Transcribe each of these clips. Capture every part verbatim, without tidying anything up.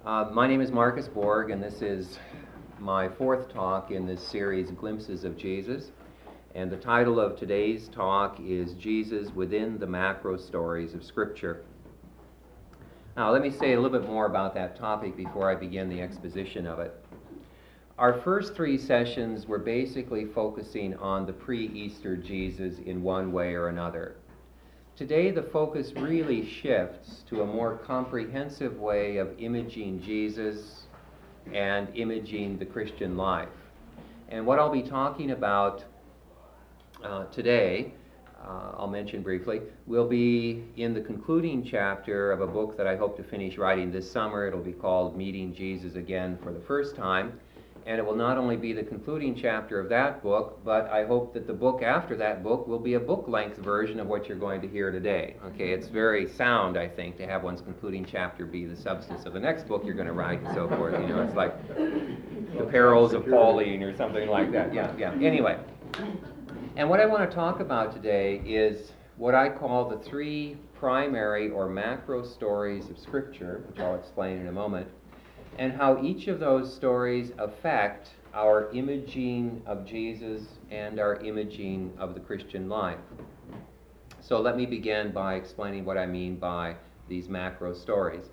Uh, my name is Marcus Borg, and this is my fourth talk in this series, Glimpses of Jesus. And the title of today's talk is Jesus Within the Macro Stories of Scripture. Now, let me say a little bit more about that topic before I begin the exposition of it. Our first three sessions were basically focusing on the pre-Easter Jesus in one way or another. Today, the focus really shifts to a more comprehensive way of imaging Jesus and imaging the Christian life. And what I'll be talking about uh, today, uh, I'll mention briefly, will be in the concluding chapter of a book that I hope to finish writing this summer. It'll be called Meeting Jesus Again for the First Time. And it will not only be the concluding chapter of that book, but I hope that the book after that book will be a book-length version of what you're going to hear today. Okay, it's very sound, I think, to have one's concluding chapter be the substance of the next book you're going to write and so forth. You know, it's like The Perils of Pauline or something like that. Yeah, yeah. Anyway, and what I want to talk about today is what I call the three primary or macro stories of Scripture, which I'll explain in a moment, and how each of those stories affect our imaging of Jesus and our imaging of the Christian life. So let me begin by explaining what I mean by these macro stories.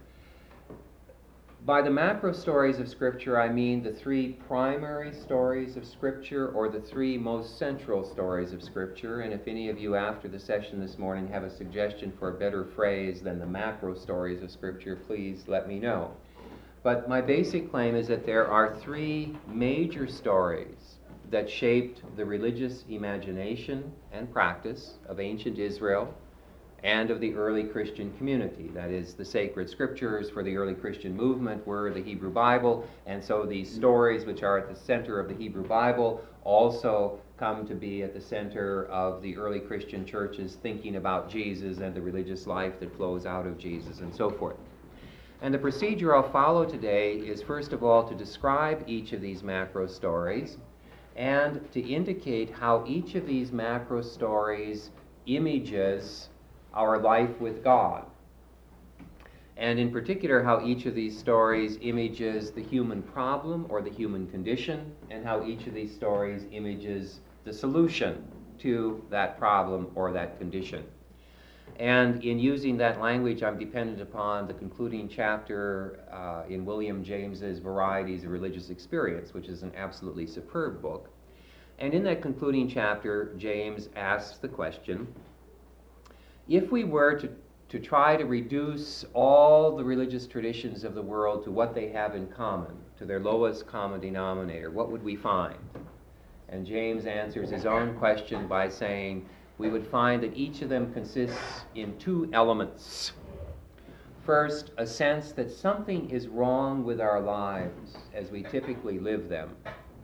By the macro stories of Scripture, I mean the three primary stories of Scripture, or the three most central stories of Scripture. And if any of you after the session this morning have a suggestion for a better phrase than the macro stories of Scripture, please let me know. But my basic claim is that there are three major stories that shaped the religious imagination and practice of ancient Israel and of the early Christian community. That is, the sacred scriptures for the early Christian movement were the Hebrew Bible, and so these stories which are at the center of the Hebrew Bible also come to be at the center of the early Christian churches thinking about Jesus and the religious life that flows out of Jesus and so forth. And the procedure I'll follow today is, first of all, to describe each of these macro stories and to indicate how each of these macro stories images our life with God. And in particular, how each of these stories images the human problem or the human condition, and how each of these stories images the solution to that problem or that condition. And in using that language, I'm dependent upon the concluding chapter uh, in William James's Varieties of Religious Experience, which is an absolutely superb book. And in that concluding chapter, James asks the question, if we were to, to try to reduce all the religious traditions of the world to what they have in common, to their lowest common denominator, what would we find? And James answers his own question by saying, we would find that each of them consists in two elements. First, a sense that something is wrong with our lives as we typically live them.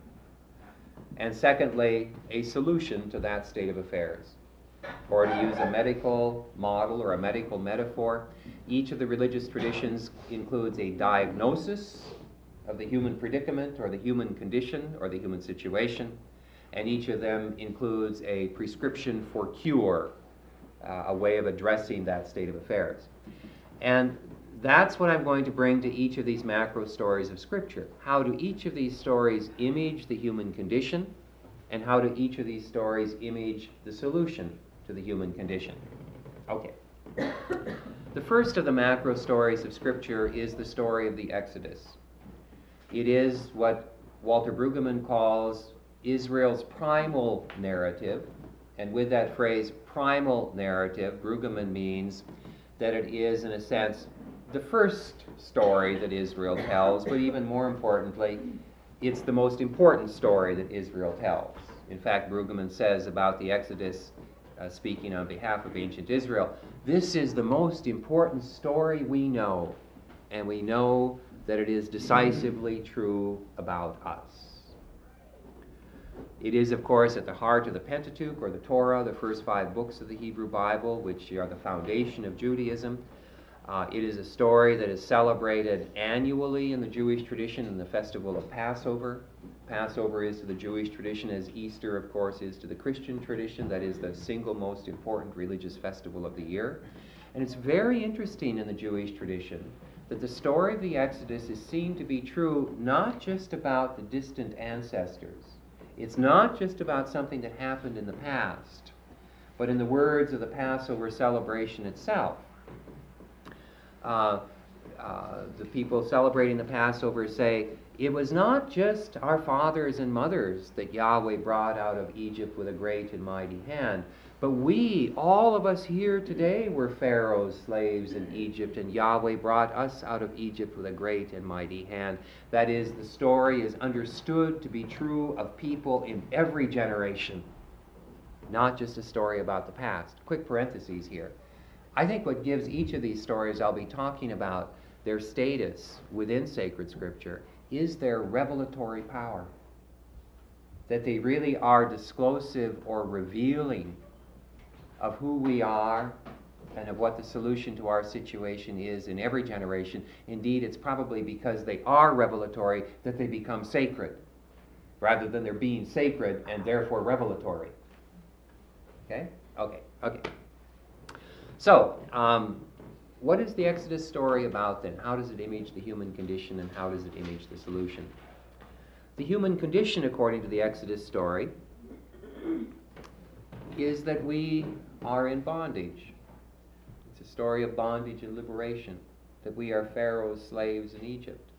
And secondly, a solution to that state of affairs. Or to use a medical model or a medical metaphor, each of the religious traditions includes a diagnosis of the human predicament or the human condition or the human situation, and each of them includes a prescription for cure, uh, a way of addressing that state of affairs. And that's what I'm going to bring to each of these macro stories of Scripture. How do each of these stories image the human condition, and how do each of these stories image the solution to the human condition? Okay. The first of the macro stories of Scripture is the story of the Exodus. It is what Walter Brueggemann calls Israel's primal narrative, and with that phrase, primal narrative, Brueggemann means that it is, in a sense, the first story that Israel tells, but even more importantly, it's the most important story that Israel tells. In fact, Brueggemann says about the Exodus, uh, speaking on behalf of ancient Israel, this is the most important story we know, and we know that it is decisively true about us. It is, of course, at the heart of the Pentateuch, or the Torah, the first five books of the Hebrew Bible, which are the foundation of Judaism. Uh, it is a story that is celebrated annually in the Jewish tradition in the festival of Passover. Passover is to the Jewish tradition as Easter, of course, is to the Christian tradition. That is the single most important religious festival of the year. And it's very interesting in the Jewish tradition that the story of the Exodus is seen to be true not just about the distant ancestors. It's not just about something that happened in the past, but in the words of the Passover celebration itself. Uh, uh, the people celebrating the Passover say, it was not just our fathers and mothers that Yahweh brought out of Egypt with a great and mighty hand, but we, all of us here today, were Pharaoh's slaves in Egypt, and Yahweh brought us out of Egypt with a great and mighty hand. That is, the story is understood to be true of people in every generation, not just a story about the past. Quick parentheses here. I think what gives each of these stories I'll be talking about their status within sacred scripture is their revelatory power. That they really are disclosive or revealing of who we are and of what the solution to our situation is in every generation. Indeed, it's probably because they are revelatory that they become sacred, rather than they're being sacred and therefore revelatory. Okay? Okay, okay. So, um, what is the Exodus story about then? How does it image the human condition, and how does it image the solution? The human condition, according to the Exodus story, is that we are in bondage. It's a story of bondage and liberation, that we are Pharaoh's slaves in Egypt.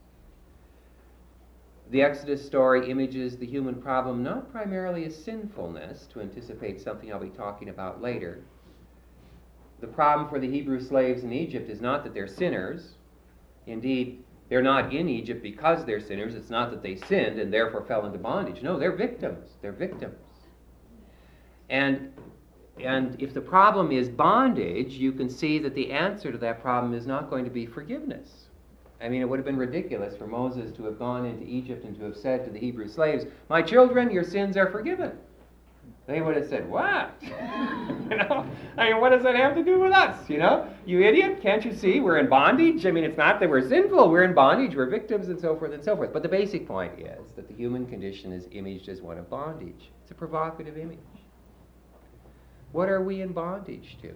The Exodus story images the human problem not primarily as sinfulness, to anticipate something I'll be talking about later. The problem for the Hebrew slaves in Egypt is not that they're sinners. Indeed, they're not in Egypt because they're sinners. It's not that they sinned and therefore fell into bondage. No, they're victims. They're victims. And, and if the problem is bondage, you can see that the answer to that problem is not going to be forgiveness. I mean, it would have been ridiculous for Moses to have gone into Egypt and to have said to the Hebrew slaves, "My children, your sins are forgiven." They would have said, "What?" you know? I mean, what does that have to do with us? You know? You idiot, can't you see we're in bondage? I mean, it's not that we're sinful, we're in bondage, we're victims, and so forth and so forth. But the basic point is that the human condition is imaged as one of bondage. It's a provocative image. What are we in bondage to?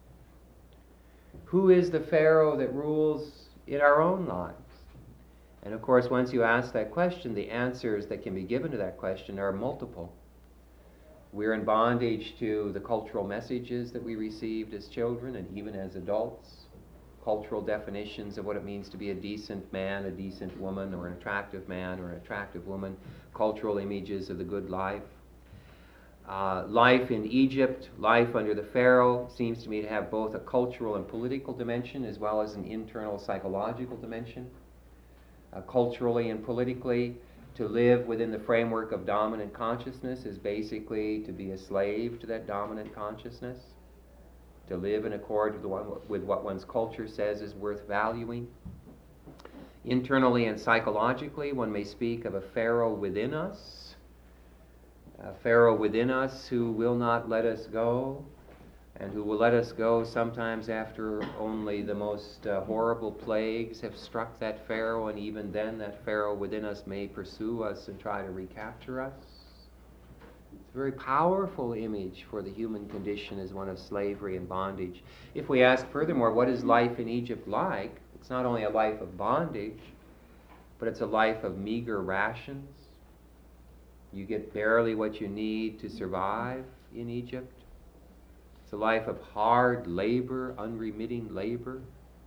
Who is the Pharaoh that rules in our own lives? And of course, once you ask that question, the answers that can be given to that question are multiple. We're in bondage to the cultural messages that we received as children and even as adults, cultural definitions of what it means to be a decent man, a decent woman, or an attractive man or an attractive woman, cultural images of the good life. Uh, life in Egypt, life under the Pharaoh, seems to me to have both a cultural and political dimension as well as an internal psychological dimension. Uh, culturally and politically, to live within the framework of dominant consciousness is basically to be a slave to that dominant consciousness, to live in accord with, the one, with what one's culture says is worth valuing. Internally and psychologically, one may speak of a Pharaoh within us, a Pharaoh within us who will not let us go, and who will let us go sometimes after only the most uh, horrible plagues have struck that Pharaoh, and even then that Pharaoh within us may pursue us and try to recapture us. It's a very powerful image for the human condition as one of slavery and bondage. If we ask furthermore, what is life in Egypt like? It's not only a life of bondage, but it's a life of meager rations. You get barely what you need to survive in Egypt. It's a life of hard labor, unremitting labor.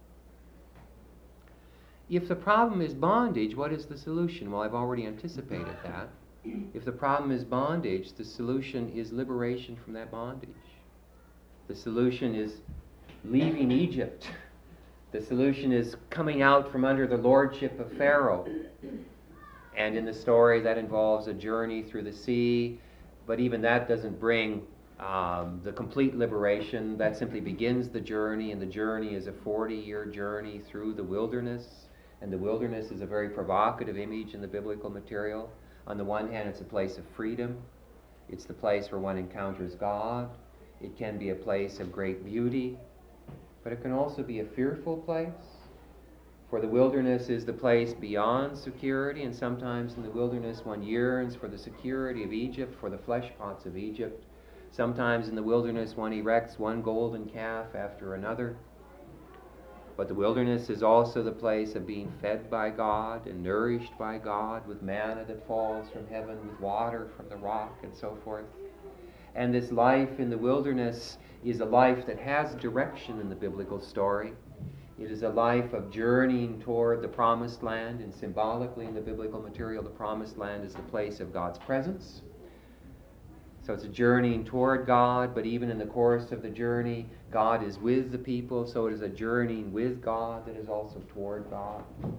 If the problem is bondage, what is the solution? Well, I've already anticipated that. If the problem is bondage, the solution is liberation from that bondage. The solution is leaving Egypt. The solution is coming out from under the lordship of Pharaoh. And in the story, that involves a journey through the sea, but even that doesn't bring Um, the complete liberation. That simply begins the journey, and the journey is a forty-year journey through the wilderness. And the wilderness is a very provocative image in the biblical material. On the one hand, it's a place of freedom. It's the place where one encounters God. It can be a place of great beauty, but it can also be a fearful place. For the wilderness is the place beyond security, and sometimes in the wilderness one yearns for the security of Egypt, for the flesh pots of Egypt. Sometimes in the wilderness one erects one golden calf after another. But the wilderness is also the place of being fed by God and nourished by God with manna that falls from heaven, with water from the rock, and so forth. And this life in the wilderness is a life that has direction in the biblical story. It is a life of journeying toward the promised land, and symbolically in the biblical material, the promised land is the place of God's presence. So it's a journeying toward God, but even in the course of the journey, God is with the people, so it is a journeying with God that is also toward God.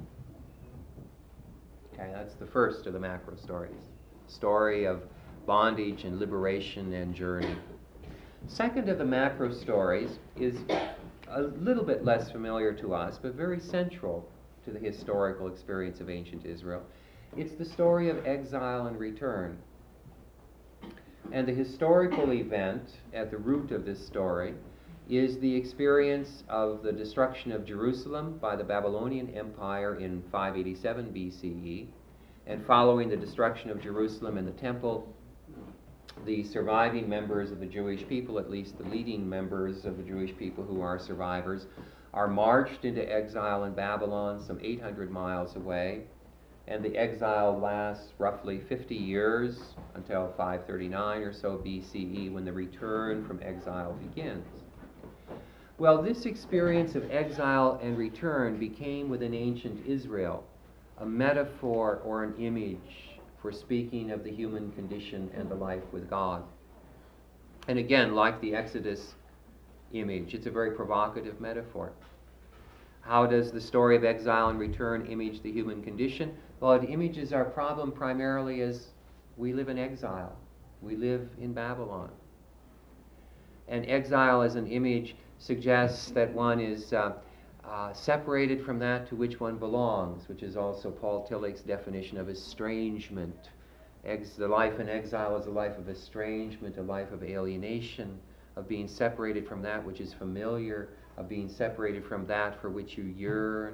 Okay, that's the first of the macro stories. Story of bondage and liberation and journey. Second of the macro stories is a little bit less familiar to us, but very central to the historical experience of ancient Israel. It's the story of exile and return. And the historical event at the root of this story is the experience of the destruction of Jerusalem by the Babylonian Empire in five eighty-seven B C E. And following the destruction of Jerusalem and the temple, the surviving members of the Jewish people, at least the leading members of the Jewish people who are survivors, are marched into exile in Babylon, some eight hundred miles away. And the exile lasts roughly fifty years until five thirty-nine or so B C E, when the return from exile begins. Well, this experience of exile and return became within ancient Israel a metaphor or an image for speaking of the human condition and the life with God. And again, like the Exodus image, it's a very provocative metaphor. How does the story of exile and return image the human condition? Well, it images our problem primarily as we live in exile. We live in Babylon. And exile as an image suggests that one is uh, uh, separated from that to which one belongs, which is also Paul Tillich's definition of estrangement. Ex- the life in exile is a life of estrangement, a life of alienation, of being separated from that which is familiar, of being separated from that for which you yearn.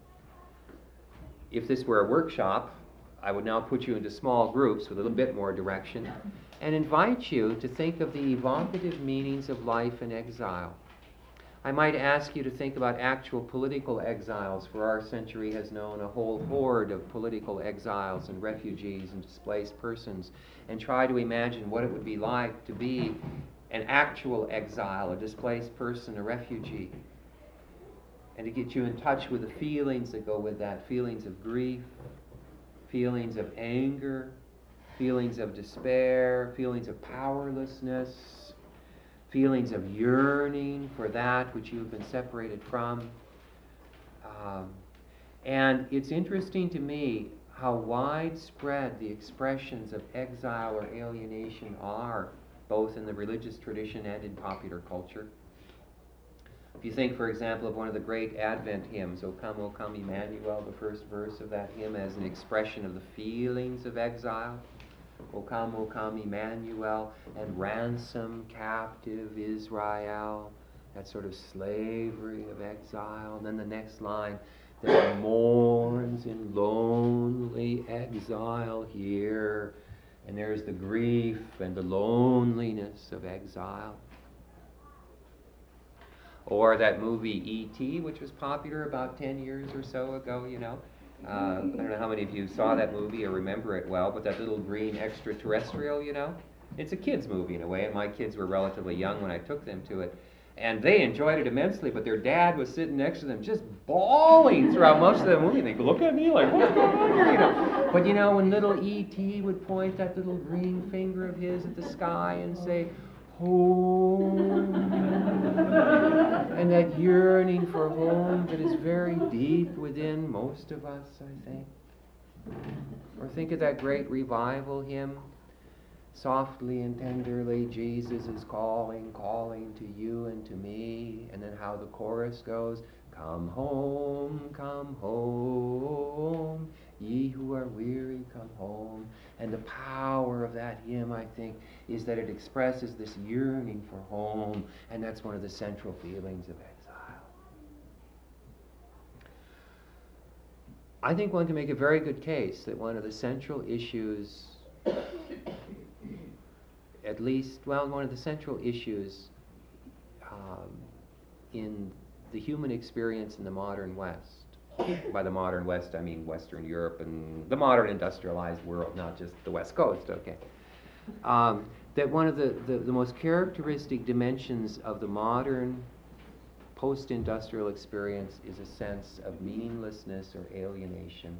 If this were a workshop, I would now put you into small groups with a little bit more direction and invite you to think of the evocative meanings of life in exile. I might ask you to think about actual political exiles, for our century has known a whole horde of political exiles and refugees and displaced persons, and try to imagine what it would be like to be an actual exile, a displaced person, a refugee, and to get you in touch with the feelings that go with that, feelings of grief, feelings of anger, feelings of despair, feelings of powerlessness, feelings of yearning for that which you've been separated from. Um, and it's interesting to me how widespread the expressions of exile or alienation are, both in the religious tradition and in popular culture. If you think, for example, of one of the great Advent hymns, O Come, O Come, Emmanuel, the first verse of that hymn as an expression of the feelings of exile. O come, O come, Emmanuel, and ransom captive Israel. That sort of slavery of exile. And then the next line, that mourns in lonely exile here. And there's the grief and the loneliness of exile. Or that movie E T, which was popular about ten years or so ago, you know. Uh, I don't know how many of you saw that movie or remember it well, but that little green extraterrestrial, you know. It's a kid's movie in a way, and my kids were relatively young when I took them to it. And they enjoyed it immensely, but their dad was sitting next to them just bawling throughout most of the movie. They look at me like, what's going on here, you know? But you know, when little E T would point that little green finger of his at the sky and say, home, and that yearning for home that is very deep within most of us, I think. Or think of that great revival hymn, softly and tenderly Jesus is calling, calling to you and to me, and then how the chorus goes, come home, come home, ye who are weary, come home. And the power of that hymn, I think, is that it expresses this yearning for home, and that's one of the central feelings of exile. I think one can make a very good case that one of the central issues, at least, well, one of the central issues um, in the human experience in the modern West. By the modern West, I mean Western Europe and the modern industrialized world, not just the West Coast, okay? Um, that one of the, the, the most characteristic dimensions of the modern post-industrial experience is a sense of meaninglessness or alienation.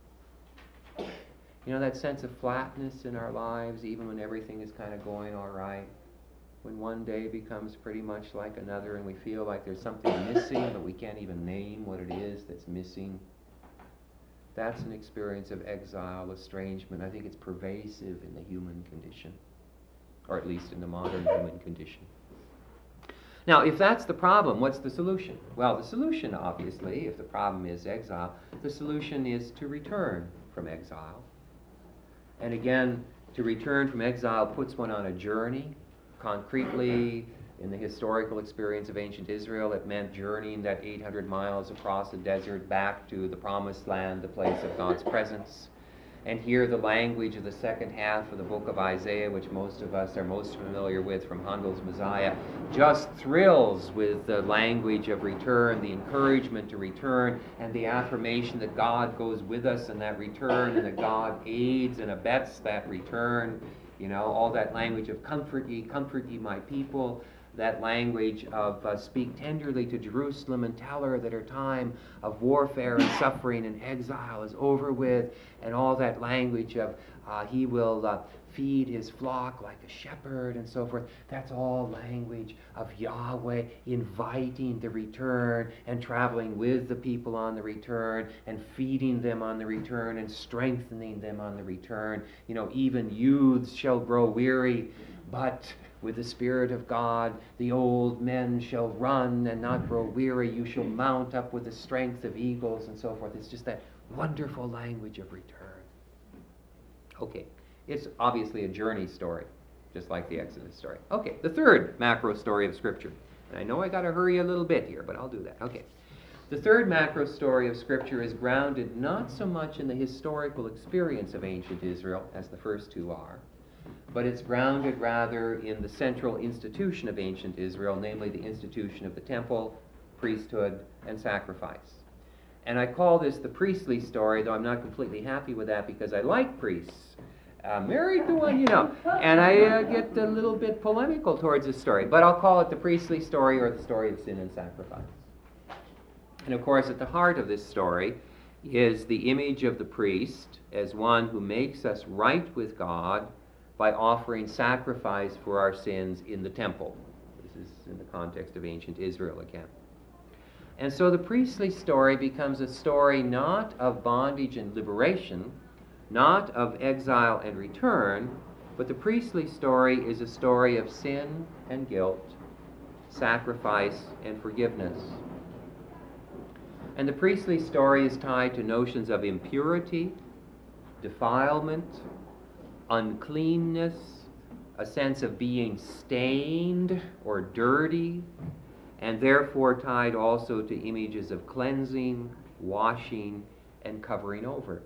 You know, that sense of flatness in our lives, even when everything is kind of going all right. When one day becomes pretty much like another and we feel like there's something missing, but we can't even name what it is that's missing. That's an experience of exile, estrangement. I think it's pervasive in the human condition, or at least in the modern human condition. Now, if that's the problem, what's the solution? Well, the solution, obviously, if the problem is exile, the solution is to return from exile. And again, to return from exile puts one on a journey. Concretely, in the historical experience of ancient Israel, it meant journeying that eight hundred miles across the desert back to the promised land, the place of God's presence. And here the language of the second half of the book of Isaiah, which most of us are most familiar with from Handel's Messiah, just thrills with the language of return, the encouragement to return, and the affirmation that God goes with us in that return, and that God aids and abets that return. You know, all that language of comfort ye, comfort ye my people, that language of uh, speak tenderly to Jerusalem and tell her that her time of warfare and suffering and exile is over with, and all that language of uh, he will uh, feed his flock like a shepherd and so forth. That's all language of Yahweh inviting the return and traveling with the people on the return and feeding them on the return and strengthening them on the return. You know, even youths shall grow weary, but with the Spirit of God, the old men shall run and not grow weary. You shall mount up with the strength of eagles and so forth. It's just that wonderful language of return. Okay, it's obviously a journey story, just like the Exodus story. Okay, the third macro story of Scripture. And I know I got to hurry a little bit here, but I'll do that. Okay. The third macro story of Scripture is grounded not so much in the historical experience of ancient Israel, as the first two are, but it's grounded rather in the central institution of ancient Israel, namely the institution of the temple, priesthood, and sacrifice. And I call this the priestly story, though I'm not completely happy with that because I like priests. Uh, married to one, you know, and I uh, get a little bit polemical towards this story, but I'll call it the priestly story or the story of sin and sacrifice. And of course, at the heart of this story is the image of the priest as one who makes us right with God by offering sacrifice for our sins in the temple. This is in the context of ancient Israel again. And so the priestly story becomes a story not of bondage and liberation, not of exile and return, but the priestly story is a story of sin and guilt, sacrifice and forgiveness. And the priestly story is tied to notions of impurity, defilement, uncleanness, a sense of being stained or dirty, and therefore tied also to images of cleansing, washing, and covering over.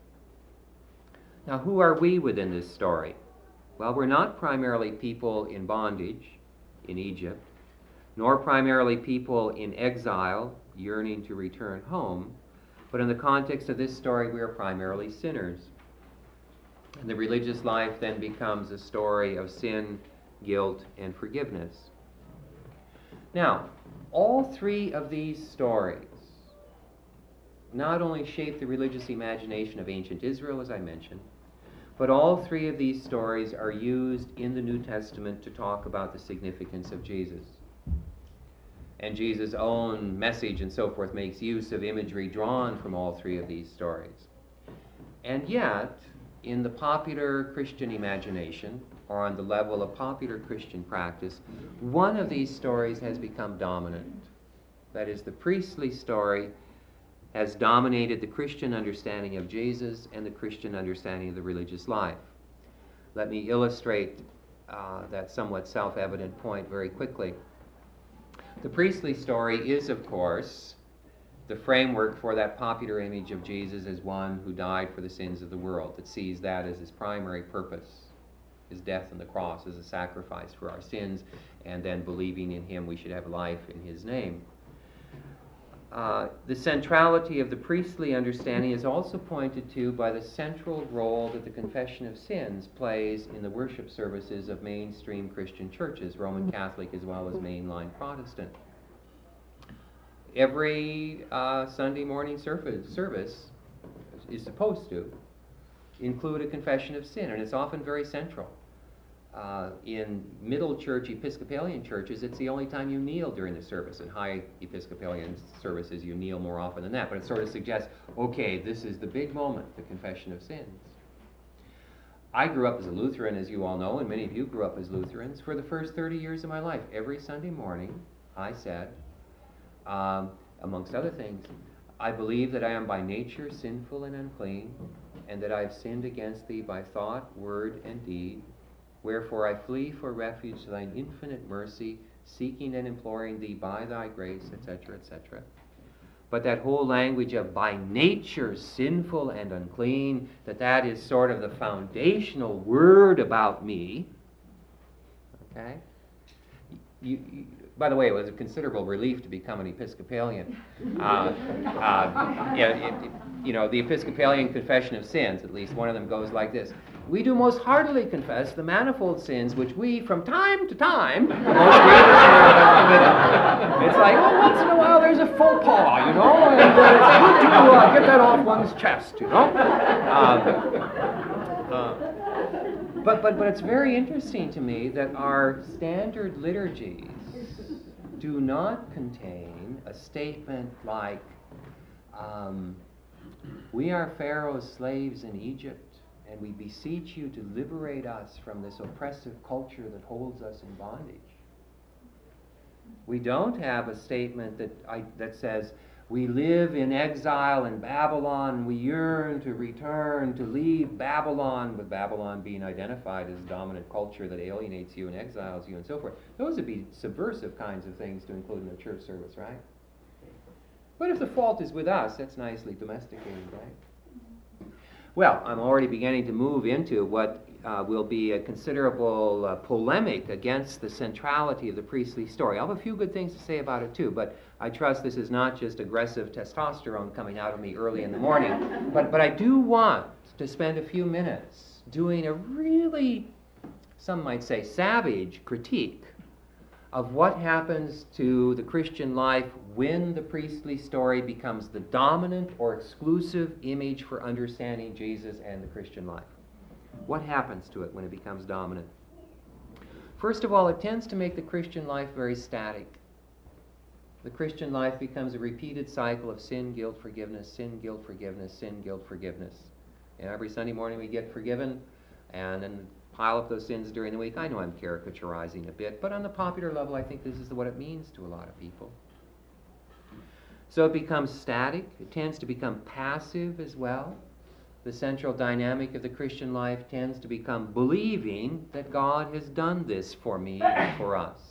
Now, who are we within this story? Well, we're not primarily people in bondage in Egypt, nor primarily people in exile yearning to return home, but in the context of this story, we are primarily sinners. And the religious life then becomes a story of sin, guilt, and forgiveness. Now, all three of these stories not only shape the religious imagination of ancient Israel, as I mentioned, but all three of these stories are used in the New Testament to talk about the significance of Jesus. And Jesus' own message and so forth makes use of imagery drawn from all three of these stories. And yet, in the popular Christian imagination, or on the level of popular Christian practice, one of these stories has become dominant. That is, the priestly story has dominated the Christian understanding of Jesus and the Christian understanding of the religious life. Let me illustrate uh, that somewhat self-evident point very quickly. The priestly story is, of course, the framework for that popular image of Jesus as one who died for the sins of the world, that sees that as his primary purpose, his death on the cross as a sacrifice for our sins, and then believing in him we should have life in his name. Uh, the centrality of the priestly understanding is also pointed to by the central role that the confession of sins plays in the worship services of mainstream Christian churches, Roman Catholic as well as mainline Protestant. Every uh, Sunday morning service, service is supposed to include a confession of sin, and it's often very central. Uh, in middle church Episcopalian churches, it's the only time you kneel during the service. In high Episcopalian services, you kneel more often than that. But it sort of suggests, okay, this is the big moment, the confession of sins. I grew up as a Lutheran, as you all know, and many of you grew up as Lutherans. For the first thirty years of my life, every Sunday morning, I said, um, amongst other things, I believe that I am by nature sinful and unclean, and that I have sinned against thee by thought, word, and deed. Wherefore I flee for refuge to thine infinite mercy, seeking and imploring thee by thy grace, et cetera, et cetera. But that whole language of by nature sinful and unclean, that that is sort of the foundational word about me. Okay? You, you, by the way, it was a considerable relief to become an Episcopalian. Uh, uh, yeah, it, it, you know, the Episcopalian confession of sins, at least one of them goes like this. We do most heartily confess the manifold sins which we, from time to time, most grievously have committed. It's like, well, once in a while there's a faux pas, you know, and uh, it's good to uh, get that off one's chest, you know. Um, uh, but, but, but it's very interesting to me that our standard liturgies do not contain a statement like, um, we are Pharaoh's slaves in Egypt, and we beseech you to liberate us from this oppressive culture that holds us in bondage. We don't have a statement that I, that says, we live in exile in Babylon, and we yearn to return, to leave Babylon, with Babylon being identified as dominant culture that alienates you and exiles you and so forth. Those would be subversive kinds of things to include in a church service, right? But if the fault is with us, that's nicely domesticated, right? Well, I'm already beginning to move into what uh, will be a considerable uh, polemic against the centrality of the priestly story. I'll have a few good things to say about it too, but I trust this is not just aggressive testosterone coming out of me early in the morning. But, but I do want to spend a few minutes doing a really, some might say, savage critique of what happens to the Christian life when the priestly story becomes the dominant or exclusive image for understanding Jesus and the Christian life. What happens to it when it becomes dominant? First of all, it tends to make the Christian life very static. The Christian life becomes a repeated cycle of sin, guilt, forgiveness, sin, guilt, forgiveness, sin, guilt, forgiveness. And every Sunday morning we get forgiven, and then pile up those sins during the week. I know I'm caricaturizing a bit, but on the popular level, I think this is what it means to a lot of people. So it becomes static. It tends to become passive as well. The central dynamic of the Christian life tends to become believing that God has done this for me and for us.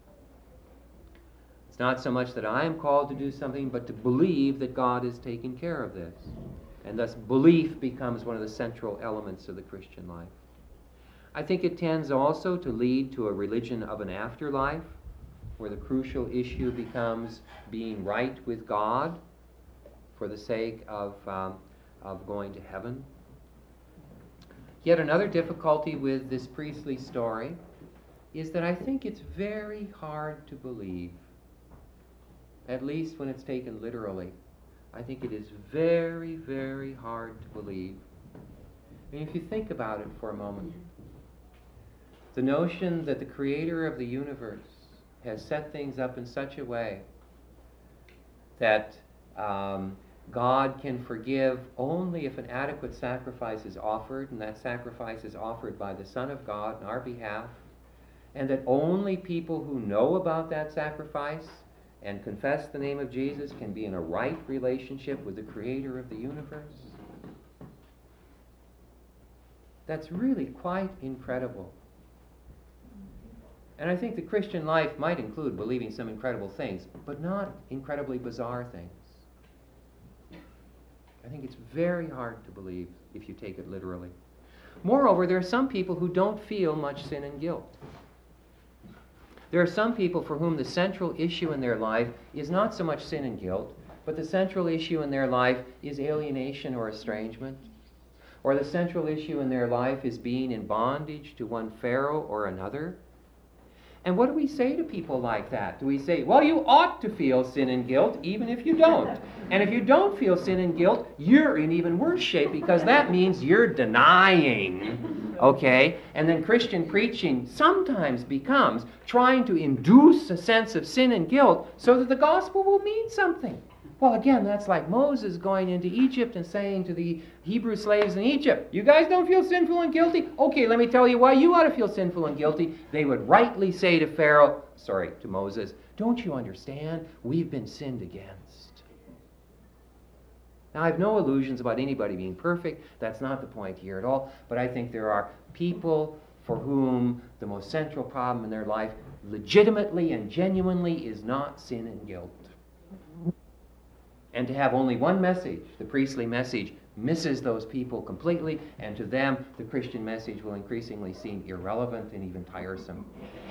It's not so much that I am called to do something, but to believe that God is taking care of this. And thus belief becomes one of the central elements of the Christian life. I think it tends also to lead to a religion of an afterlife, where the crucial issue becomes being right with God for the sake of, um, of going to heaven. Yet another difficulty with this priestly story is that I think it's very hard to believe, at least when it's taken literally. I think it is very, very hard to believe. I mean, if you think about it for a moment, the notion that the creator of the universe has set things up in such a way that um, God can forgive only if an adequate sacrifice is offered, and that sacrifice is offered by the Son of God on our behalf, and that only people who know about that sacrifice and confess the name of Jesus can be in a right relationship with the creator of the universe. That's really quite incredible. And I think the Christian life might include believing some incredible things, but not incredibly bizarre things. I think it's very hard to believe if you take it literally. Moreover, there are some people who don't feel much sin and guilt. There are some people for whom the central issue in their life is not so much sin and guilt, but the central issue in their life is alienation or estrangement, or the central issue in their life is being in bondage to one Pharaoh or another. And what do we say to people like that? Do we say, well, you ought to feel sin and guilt even if you don't? And if you don't feel sin and guilt, you're in even worse shape because that means you're denying. Okay? And then Christian preaching sometimes becomes trying to induce a sense of sin and guilt so that the gospel will mean something. Well, again, that's like Moses going into Egypt and saying to the Hebrew slaves in Egypt, you guys don't feel sinful and guilty? Okay, let me tell you why you ought to feel sinful and guilty. They would rightly say to Pharaoh, sorry, to Moses, don't you understand? We've been sinned against. Now, I have no illusions about anybody being perfect. That's not the point here at all. But I think there are people for whom the most central problem in their life legitimately and genuinely is not sin and guilt. And to have only one message, the priestly message, misses those people completely, and to them, the Christian message will increasingly seem irrelevant and even tiresome.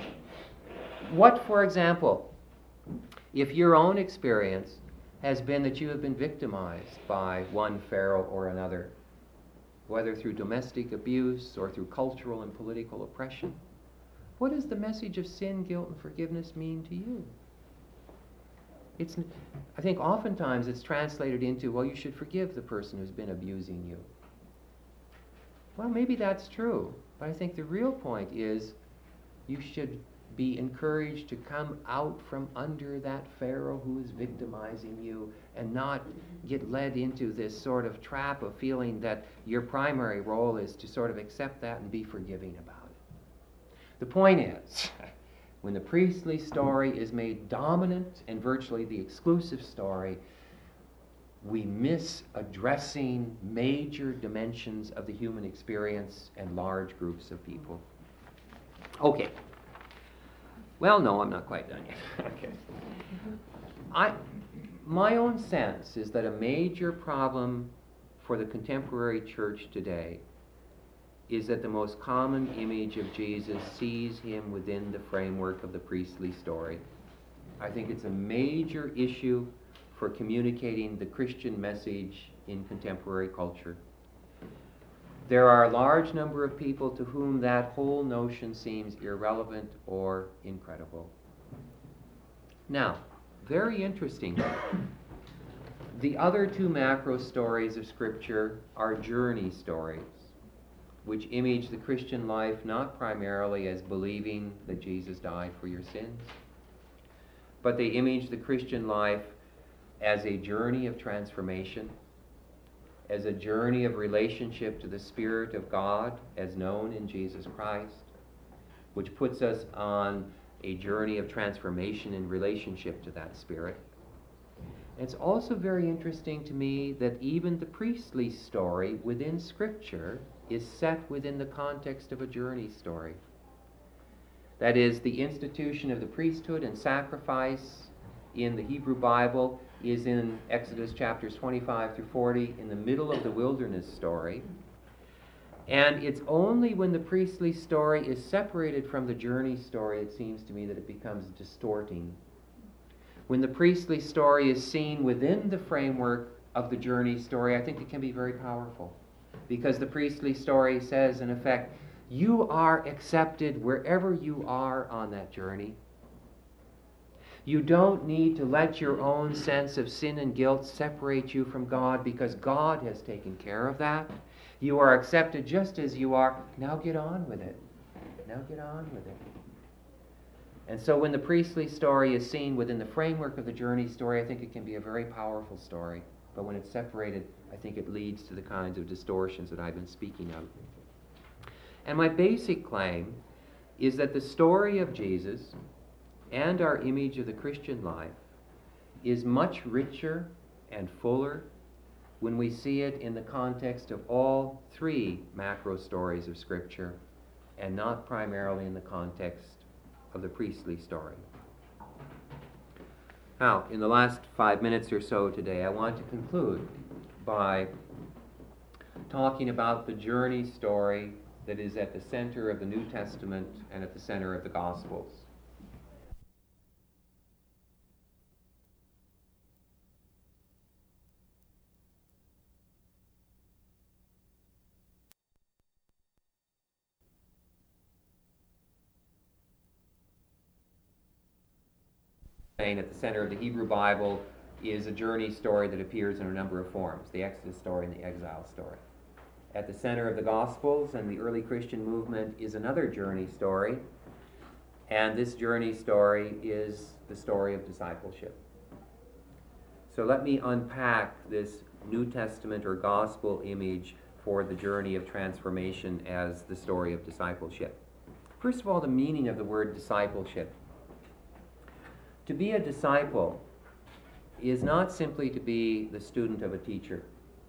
What, for example, if your own experience has been that you have been victimized by one Pharaoh or another, whether through domestic abuse or through cultural and political oppression, what does the message of sin, guilt, and forgiveness mean to you? It's, I think oftentimes it's translated into, well, you should forgive the person who's been abusing you. Well, maybe that's true, but I think the real point is you should be encouraged to come out from under that Pharaoh who is victimizing you and not get led into this sort of trap of feeling that your primary role is to sort of accept that and be forgiving about it. The point is, when the priestly story is made dominant and virtually the exclusive story, we miss addressing major dimensions of the human experience and large groups of people. Okay. Well, no, I'm not quite done yet. Okay. I, my own sense is that a major problem for the contemporary church today is that the most common image of Jesus sees him within the framework of the priestly story. I think it's a major issue for communicating the Christian message in contemporary culture. There are a large number of people to whom that whole notion seems irrelevant or incredible. Now, very interesting, the other two macro stories of Scripture are journey stories, which image the Christian life not primarily as believing that Jesus died for your sins, but they image the Christian life as a journey of transformation, as a journey of relationship to the Spirit of God as known in Jesus Christ, which puts us on a journey of transformation in relationship to that Spirit. It's also very interesting to me that even the priestly story within Scripture is set within the context of a journey story. That is, the institution of the priesthood and sacrifice in the Hebrew Bible is in Exodus chapters twenty-five through forty, in the middle of the wilderness story. And it's only when the priestly story is separated from the journey story, it seems to me, that it becomes distorting. When the priestly story is seen within the framework of the journey story, I think it can be very powerful. Because the priestly story says, in effect, you are accepted wherever you are on that journey. You don't need to let your own sense of sin and guilt separate you from God because God has taken care of that. You are accepted just as you are. Now get on with it. Now get on with it. And so when the priestly story is seen within the framework of the journey story, I think it can be a very powerful story. But when it's separated, I think it leads to the kinds of distortions that I've been speaking of. And my basic claim is that the story of Jesus and our image of the Christian life is much richer and fuller when we see it in the context of all three macro stories of Scripture and not primarily in the context of the priestly story. Now, in the last five minutes or so today, I want to conclude by talking about the journey story that is at the center of the New Testament and at the center of the Gospels. saying at the center of the Hebrew Bible is a journey story that appears in a number of forms, the Exodus story and the exile story. At the center of the Gospels and the early Christian movement is another journey story, and this journey story is the story of discipleship. So let me unpack this New Testament or gospel image for the journey of transformation as the story of discipleship. First of all, the meaning of the word discipleship. To be a disciple is not simply to be the student of a teacher.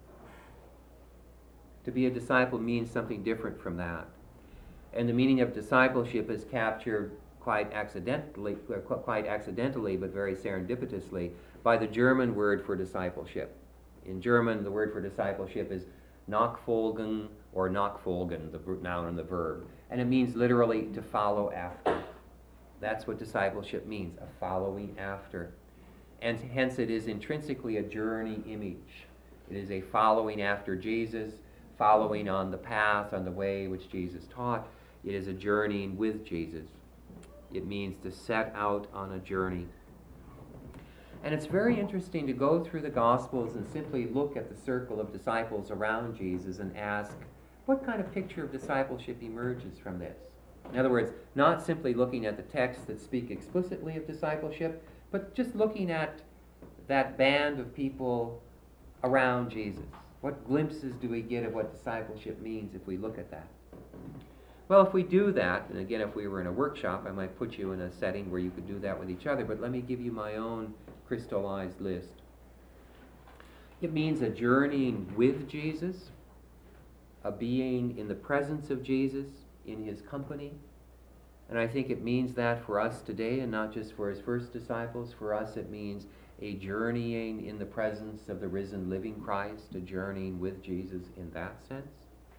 To be a disciple means something different from that. And the meaning of discipleship is captured quite accidentally, quite accidentally, but very serendipitously, by the German word for discipleship. In German, the word for discipleship is nachfolgen or nachfolgen, the noun and the verb. And it means literally to follow after. That's what discipleship means, a following after. And hence it is intrinsically a journey image. It is a following after Jesus, following on the path, on the way which Jesus taught. It is a journeying with Jesus. It means to set out on a journey. And it's very interesting to go through the Gospels and simply look at the circle of disciples around Jesus and ask, what kind of picture of discipleship emerges from this? In other words, not simply looking at the texts that speak explicitly of discipleship, but just looking at that band of people around Jesus. What glimpses do we get of what discipleship means if we look at that? Well, if we do that, and again, if we were in a workshop, I might put you in a setting where you could do that with each other, but let me give you my own crystallized list. It means a journeying with Jesus, a being in the presence of Jesus, in his company. And I think it means that for us today, and not just for his first disciples. For us, it means a journeying in the presence of the risen, living Christ, a journeying with Jesus in that sense.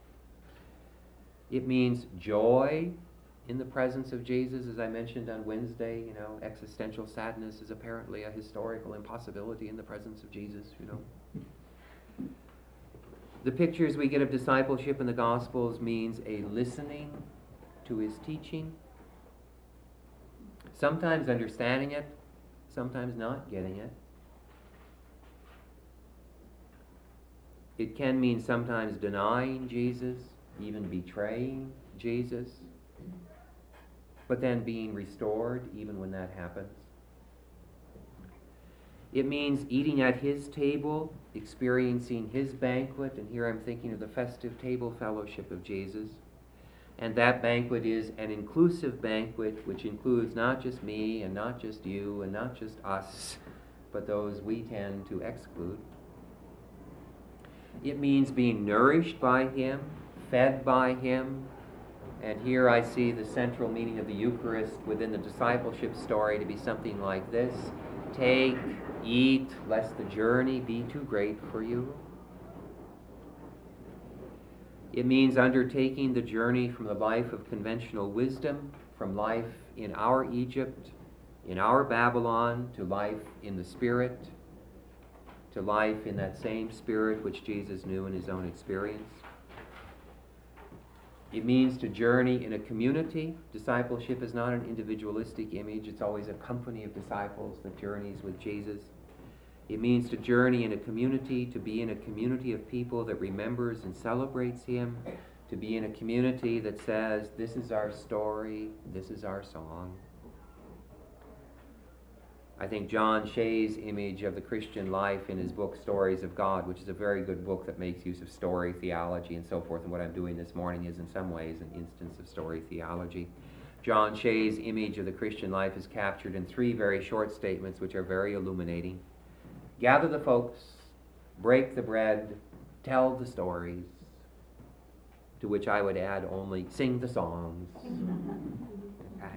It means joy in the presence of Jesus, as I mentioned on Wednesday. You know, existential sadness is apparently a historical impossibility in the presence of Jesus, you know. The pictures we get of discipleship in the Gospels means a listening to his teaching, sometimes understanding it, sometimes not getting it. It can mean sometimes denying Jesus, even betraying Jesus, but then being restored even when that happens. It means eating at his table, experiencing his banquet, and here I'm thinking of the festive table fellowship of Jesus. And that banquet is an inclusive banquet which includes not just me and not just you and not just us, but those we tend to exclude. It means being nourished by him, fed by him. And here I see the central meaning of the Eucharist within the discipleship story to be something like this. Take, eat, lest the journey be too great for you. It means undertaking the journey from the life of conventional wisdom, from life in our Egypt, in our Babylon, to life in the Spirit, to life in that same Spirit which Jesus knew in his own experience. It means to journey in a community. Discipleship is not an individualistic image. It's always a company of disciples that journeys with Jesus. It means to journey in a community, to be in a community of people that remembers and celebrates him, to be in a community that says, this is our story, this is our song. I think John Shea's image of the Christian life in his book, Stories of God, which is a very good book that makes use of story theology and so forth, and what I'm doing this morning is in some ways an instance of story theology. John Shea's image of the Christian life is captured in three very short statements which are very illuminating. Gather the folks, break the bread, tell the stories, to which I would add only sing the songs. Okay.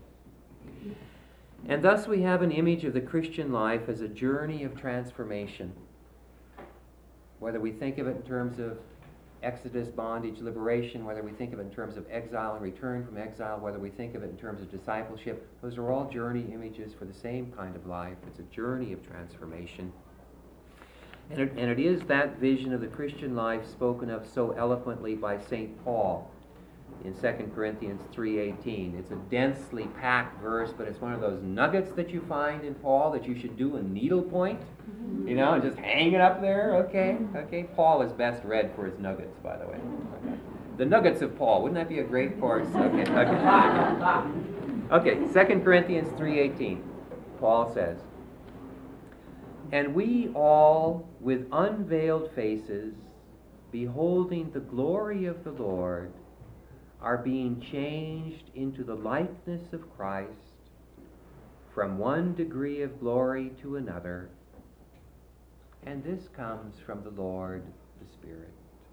And thus we have an image of the Christian life as a journey of transformation. Whether we think of it in terms of Exodus, bondage, liberation, whether we think of it in terms of exile and return from exile, whether we think of it in terms of discipleship, those are all journey images for the same kind of life. It's a journey of transformation. And it, and it is that vision of the Christian life spoken of so eloquently by Saint Paul. in Second Corinthians three eighteen. It's a densely packed verse, but it's one of those nuggets that you find in Paul that you should do a needlepoint, you know, and just hang it up there. Okay, okay. Paul is best read for his nuggets, by the way. Okay. The nuggets of Paul. Wouldn't that be a great course? Okay, okay. Okay, Second Corinthians three eighteen. Paul says, "And we all, with unveiled faces, beholding the glory of the Lord, are being changed into the likeness of Christ, from one degree of glory to another. And this comes from the Lord, the Spirit."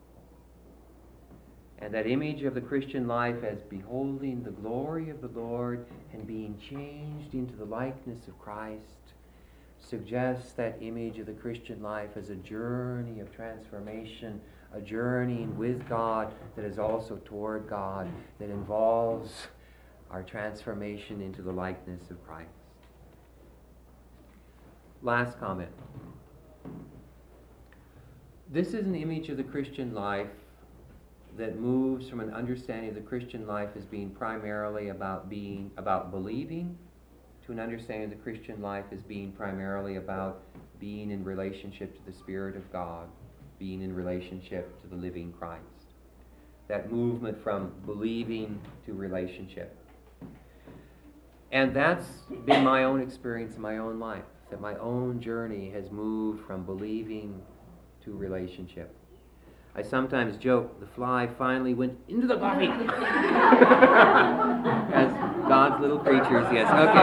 And that image of the Christian life as beholding the glory of the Lord and being changed into the likeness of Christ suggests that image of the Christian life as a journey of transformation, a journeying with God that is also toward God, that involves our transformation into the likeness of Christ. Last comment. This is an image of the Christian life that moves from an understanding of the Christian life as being primarily about being about believing to an understanding of the Christian life as being primarily about being in relationship to the Spirit of God, being in relationship to the living Christ. That movement from believing to relationship. And that's been my own experience in my own life, that my own journey has moved from believing to relationship. I sometimes joke, the fly finally went into the coffee. As God's little creatures, yes. Okay.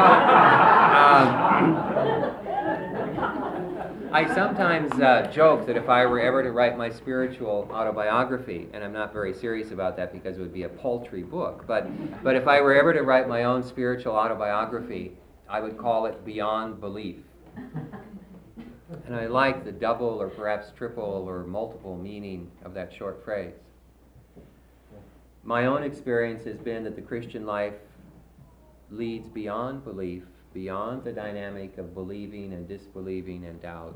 Um, I sometimes uh, joke that if I were ever to write my spiritual autobiography, and I'm not very serious about that because it would be a paltry book, but, but if I were ever to write my own spiritual autobiography, I would call it Beyond Belief. And I like the double or perhaps triple or multiple meaning of that short phrase. My own experience has been that the Christian life leads beyond belief, beyond the dynamic of believing and disbelieving and doubt,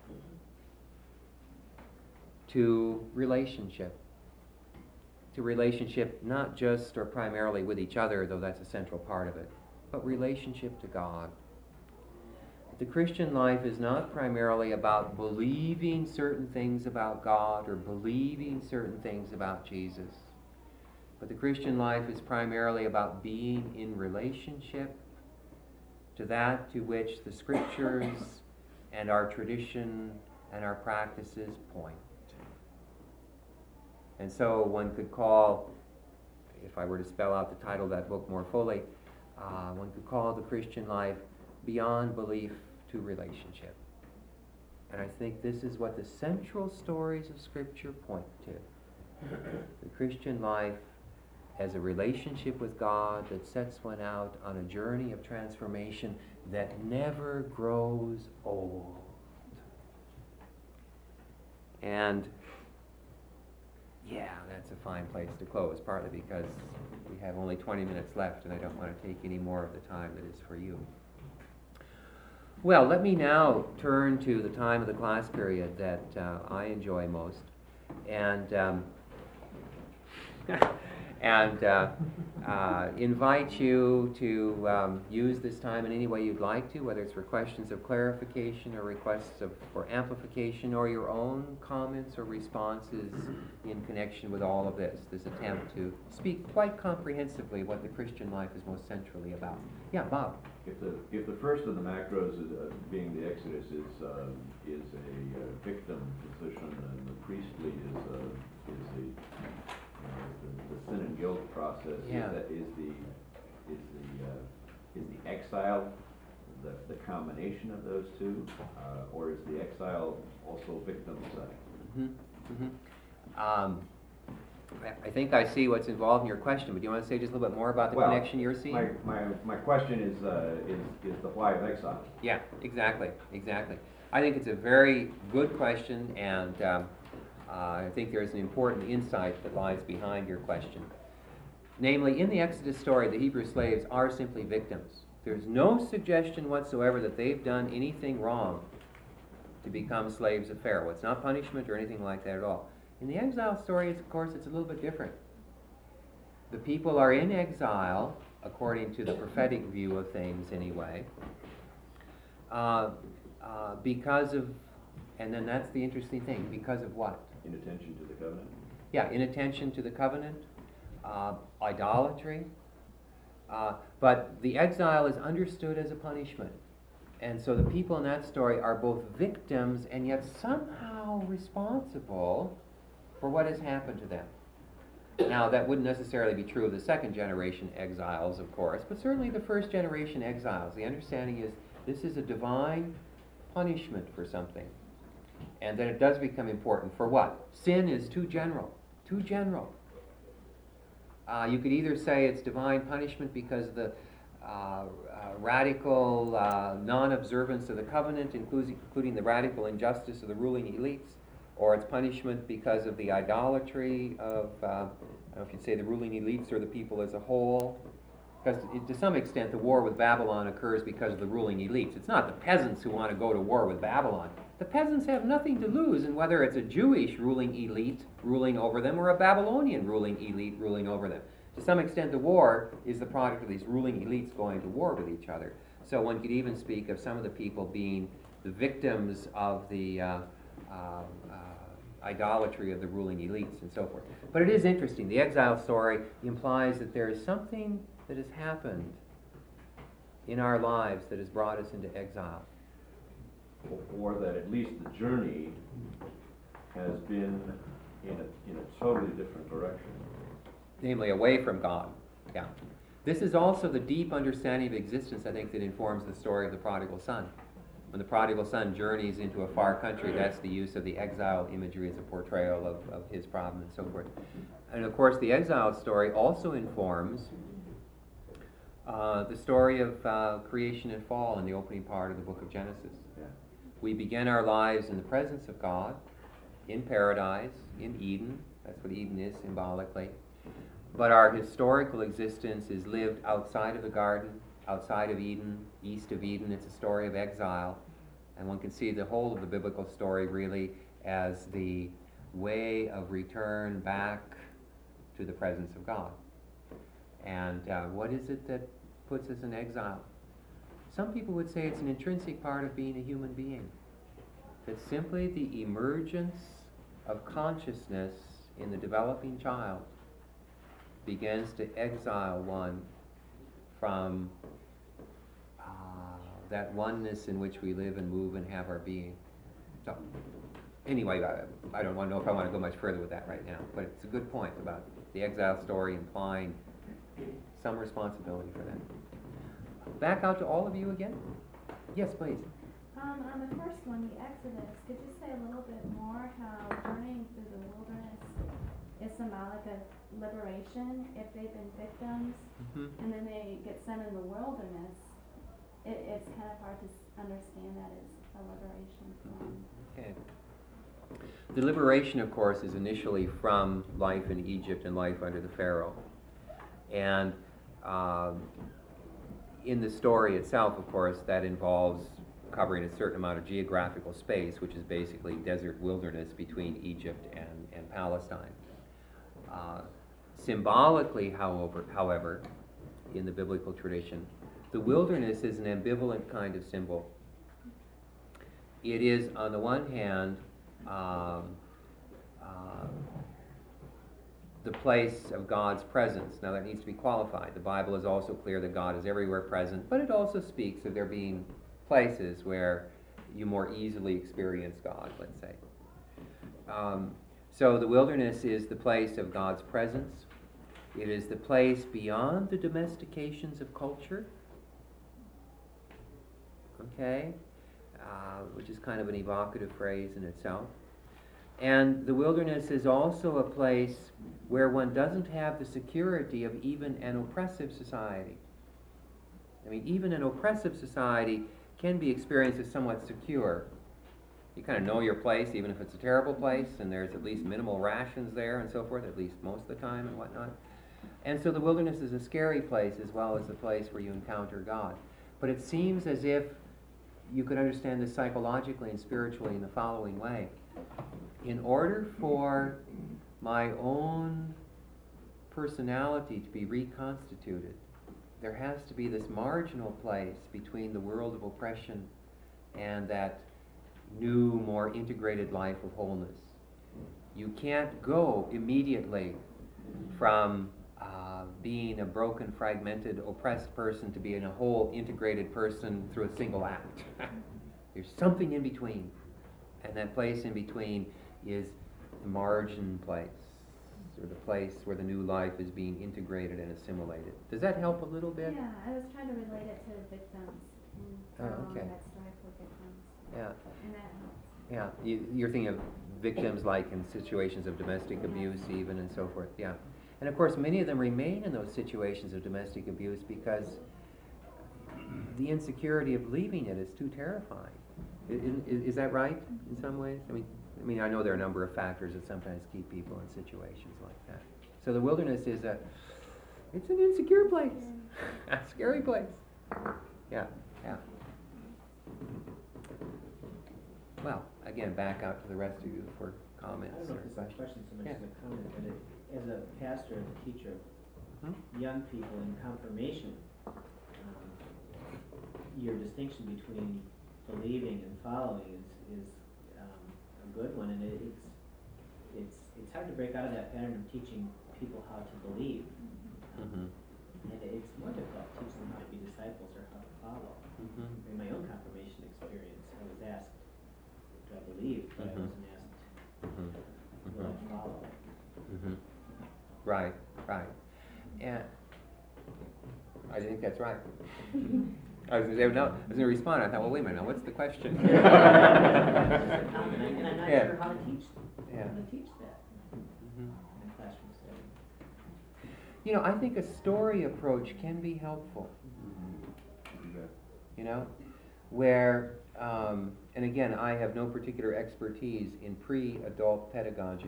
to relationship. To relationship not just or primarily with each other, though that's a central part of it, but relationship to God. The Christian life is not primarily about believing certain things about God or believing certain things about Jesus. But the Christian life is primarily about being in relationship to that to which the Scriptures and our tradition and our practices point. And so one could call, if I were to spell out the title of that book more fully, uh, one could call the Christian life Beyond Belief to Relationship. And I think this is what the central stories of Scripture point to. The Christian life as a relationship with God that sets one out on a journey of transformation that never grows old. And yeah, that's a fine place to close, partly because we have only twenty minutes left and I don't want to take any more of the time that is for you. Well, let me now turn to the time of the class period that uh, I enjoy most, and um, and uh, uh, invite you to um, use this time in any way you'd like to, whether it's for questions of clarification or requests of, for amplification, or your own comments or responses in connection with all of this, this attempt to speak quite comprehensively what the Christian life is most centrally about. Yeah, Bob. If the if the first of the macros, is, uh, being the Exodus, is uh, is a uh, victim position, and the priestly is uh, is the, you know, the the sin and guilt process, Yeah. is that is the is the uh, is the exile the the combination of those two, uh, or is the exile also victim side? Mm-hmm. Mm-hmm. Um, I think I see what's involved in your question, but do you want to say just a little bit more about the Well, connection you're seeing? My my my question is uh, is is the fly of exile. Yeah, exactly, exactly. I think it's a very good question, and um, uh, I think there's an important insight that lies behind your question. Namely, in the Exodus story, the Hebrew slaves are simply victims. There's no suggestion whatsoever that they've done anything wrong to become slaves of Pharaoh. It's not punishment or anything like that at all. In the exile story, it's, of course, it's a little bit different. the people are in exile, according to the prophetic view of things anyway, uh, uh, because of, and then that's the interesting thing, because of what? Inattention to the covenant? Yeah, inattention to the covenant, uh, idolatry. Uh, but the exile is understood as a punishment. And so the people in that story are both victims and yet somehow responsible for what has happened to them. Now, that wouldn't necessarily be true of the second generation exiles, of course, but certainly the first generation exiles. The understanding is this is a divine punishment for something. And then it does become important for what? Sin is too general. Too general. Uh, you could either say it's divine punishment because of the uh, uh, radical uh, non-observance of the covenant, including, including the radical injustice of the ruling elites, or it's punishment because of the idolatry of, uh, I don't know if you'd say the ruling elites or the people as a whole. Because to some extent the war with Babylon occurs because of the ruling elites. It's not the peasants who want to go to war with Babylon. The peasants have nothing to lose in whether it's a Jewish ruling elite ruling over them or a Babylonian ruling elite ruling over them. To some extent the war is the product of these ruling elites going to war with each other. So one could even speak of some of the people being the victims of the uh, uh, uh, idolatry of the ruling elites and so forth. But it is interesting. The exile story implies that there is something that has happened in our lives that has brought us into exile. Or, or that at least the journey has been in a, in a totally different direction. Namely, away from God. Yeah. This is also the deep understanding of existence, I think, that informs the story of the prodigal son. When the prodigal son journeys into a far country, that's the use of the exile imagery as a portrayal of, of his problem and so forth. And of course, the exile story also informs uh, the story of uh, creation and fall in the opening part of the book of Genesis. Yeah. We begin our lives in the presence of God, in paradise, in Eden. That's what Eden is symbolically. But our historical existence is lived outside of the garden, outside of Eden, east of Eden. It's a story of exile. And one can see the whole of the biblical story really as the way of return back to the presence of God. And uh, what is it that puts us in exile? Some people would say it's an intrinsic part of being a human being. That simply the emergence of consciousness in the developing child begins to exile one from uh, that oneness in which we live and move and have our being. So, anyway, I, I don't want to know if I want to go much further with that right now, but it's a good point about the exile story implying some responsibility for that. Back out to all of you again. Yes, please. Um, on the first one, the Exodus, could you say a little bit more how journeying through the wilderness is symbolic of liberation if they've been victims, Mm-hmm. and then they get sent in the wilderness? It, it's kind of hard to s- understand that as a liberation from. Okay. The liberation, of course, is initially from life in Egypt and life under the Pharaoh. And um, in the story itself, of course, that involves covering a certain amount of geographical space, which is basically desert wilderness between Egypt and, and Palestine. Uh, symbolically, however, however, in the biblical tradition, the wilderness is an ambivalent kind of symbol. It is, on the one hand, um, uh, the place of God's presence. Now that needs to be qualified. The Bible is also clear that God is everywhere present, but it also speaks of there being places where you more easily experience God, let's say. Um, so the wilderness is the place of God's presence. It is the place beyond the domestications of culture, okay, uh, which is kind of an evocative phrase in itself. And the wilderness is also a place where one doesn't have the security of even an oppressive society. I mean, even an oppressive society can be experienced as somewhat secure. You kind of know your place, even if it's a terrible place, and there's at least minimal rations there and so forth, at least most of the time and whatnot. And so the wilderness is a scary place as well as the place where you encounter God. But it seems as if you could understand this psychologically and spiritually in the following way. In order for my own personality to be reconstituted, there has to be this marginal place between the world of oppression and that new, more integrated life of wholeness. You can't go immediately from uh, being a broken, fragmented, oppressed person to being a whole, integrated person through a single act. There's something in between, and that place in between is the margin place, or the place where the new life is being integrated and assimilated. Does that help a little bit? Yeah, I was trying to relate it to victims and Oh, how long okay. that strive for victims, Yeah, and that helps. yeah. You, you're thinking of victims like in situations of domestic abuse even and so forth, yeah. And of course many of them remain in those situations of domestic abuse because the insecurity of leaving it is too terrifying. I- Is, is that right in some ways? I mean, I mean, I know there are a number of factors that sometimes keep people in situations like that. So the wilderness is a, it's an insecure place, a scary place. Yeah, yeah. Well, again, back out to the rest of you for comments I don't know or if it's a questions. question so much Yeah. as a comment, but it, as a pastor and a teacher of Mhm. young people in confirmation, um, your distinction between believing and following is, is um, a good one, and it, it's it's it's hard to break out of that pattern of teaching people how to believe, Mhm. and it's more difficult to teach them how to be disciples or how to follow. Mhm. In my own confirmation experience, I was asked, "Do I believe?" but Mhm. I wasn't asked, Mhm. "Will Mhm. I follow?" Mhm. Right, right. And I think that's right. I was going to say, no, I was going to respond. I thought, well, wait a minute, now what's the question? and, I, and I'm not Yeah. sure how to teach Yeah. how to teach that Mhm. in a classroom setting. You know, I think a story approach can be helpful. You bet. You know, where, um, and again, I have no particular expertise in pre-adult pedagogy.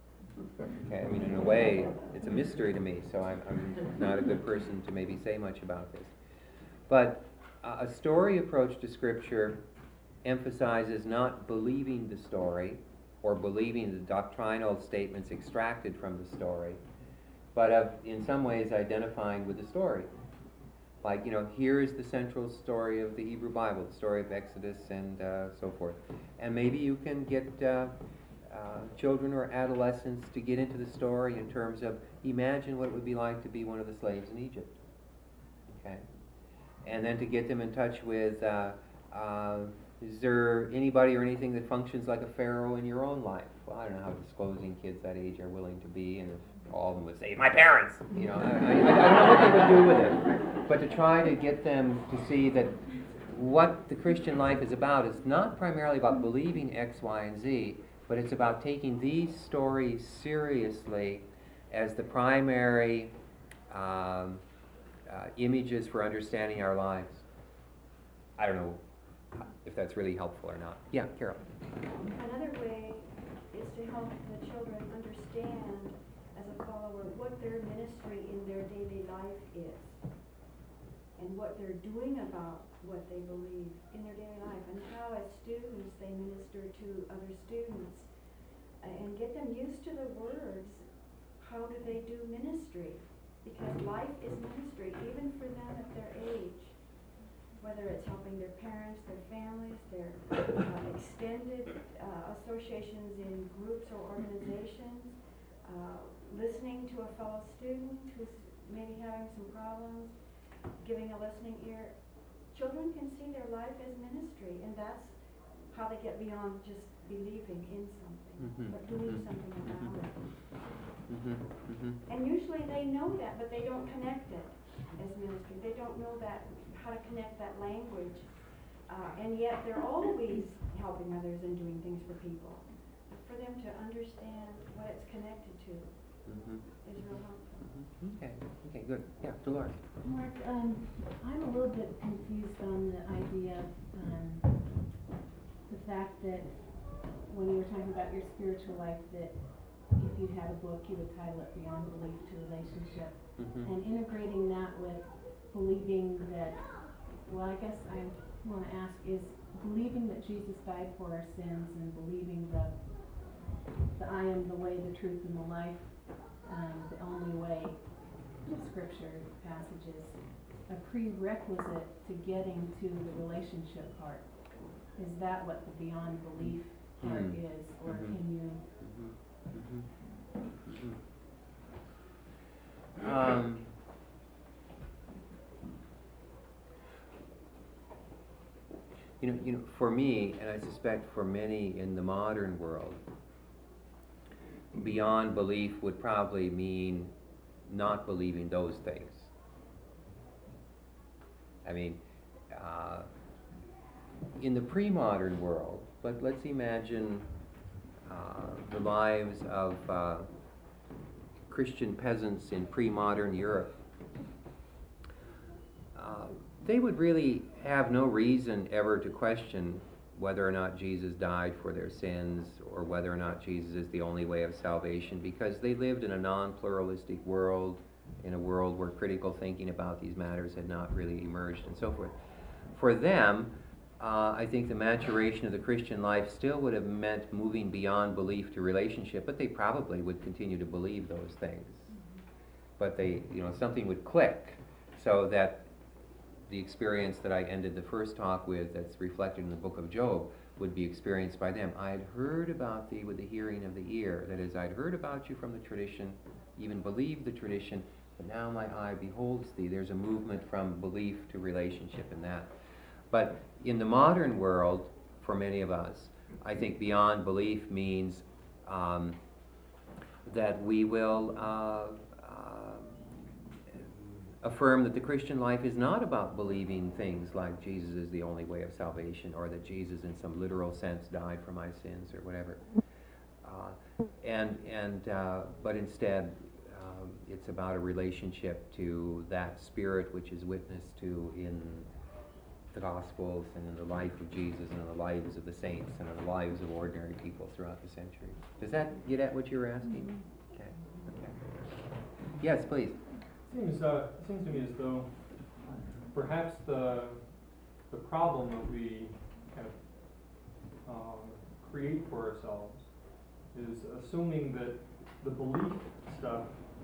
Okay, I mean, in a way, it's a mystery to me, so I'm, I'm not a good person to maybe say much about this. But uh, a story approach to Scripture emphasizes not believing the story or believing the doctrinal statements extracted from the story, but of, in some ways, identifying with the story. Like, you know, here is the central story of the Hebrew Bible, the story of Exodus and uh, so forth. And maybe you can get uh, uh, children or adolescents to get into the story in terms of imagine what it would be like to be one of the slaves in Egypt. Okay? And then to get them in touch with, uh, uh, is there anybody or anything that functions like a pharaoh in your own life? Well, I don't know how disclosing kids that age are willing to be, and if all of them would say, my parents! You know, I, I, I don't know what they would do with it. But to try to get them to see that what the Christian life is about is not primarily about believing X, Y, and Z, but it's about taking these stories seriously as the primary um, uh, images for understanding our lives. I don't know if that's really helpful or not. Yeah, Carol. Another way is to help the children understand, as a follower, what their ministry in their daily life is, and what they're doing about what they believe in their daily life, and how as students they minister to other students, and get them used to the words, how do they do ministry? Because life is ministry, even for them at their age. Whether it's helping their parents, their families, their uh, extended uh, associations in groups or organizations, uh, listening to a fellow student who's maybe having some problems, giving a listening ear. Children can see their life as ministry, and that's how they get beyond just believing in something, Mhm, but doing mhm, something mhm, about it. Mm-hmm, mm-hmm. And usually they know that, but they don't connect it as ministry. They don't know that, how to connect that language. Uh, and yet they're always helping others and doing things for people. But for them to understand what it's connected to Mm-hmm. is real helpful. Mm-hmm. Okay, okay, good. Yeah, Dolores. Mark, um, I'm a little bit confused on the idea of um, the fact that when you were talking about your spiritual life, that if you had a book, you would title it Beyond Belief to Relationship, Mm-hmm. and integrating that with believing that, well, I guess I want to ask, is believing that Jesus died for our sins and believing the, the I am the way, the truth, and the life um, the only way scripture passages, a prerequisite to getting to the relationship part. Is that what the beyond belief part Hmm. is, or Mhm. can you? Um, you know, you know, for me, and I suspect for many in the modern world, beyond belief would probably mean not believing those things. I mean, uh, in the pre-modern world, but let's imagine uh, the lives of uh, Christian peasants in pre-modern Europe. Uh, they would really have no reason ever to question whether or not Jesus died for their sins or whether or not Jesus is the only way of salvation, because they lived in a non-pluralistic world, in a world where critical thinking about these matters had not really emerged and so forth. For them, uh, I think the maturation of the Christian life still would have meant moving beyond belief to relationship, but they probably would continue to believe those things. But they, you know, something would click so that the experience that I ended the first talk with, that's reflected in the book of Job, would be experienced by them. I had heard about thee with the hearing of the ear. That is, I'd heard about you from the tradition, even believed the tradition, but now my eye beholds thee. There's a movement from belief to relationship in that. But in the modern world, for many of us, I think beyond belief means um, that we will uh, uh, affirm that the Christian life is not about believing things like Jesus is the only way of salvation, or that Jesus in some literal sense died for my sins, or whatever. Uh, and and uh, but instead, um, it's about a relationship to that Spirit which is witnessed to in the Gospels and in the life of Jesus and in the lives of the saints and in the lives of ordinary people throughout the centuries. Does that get at what you were asking? Okay. Okay. Yes, please. Seems uh, seems to me as though perhaps the the problem that we kind of um, create for ourselves is assuming that the belief stuff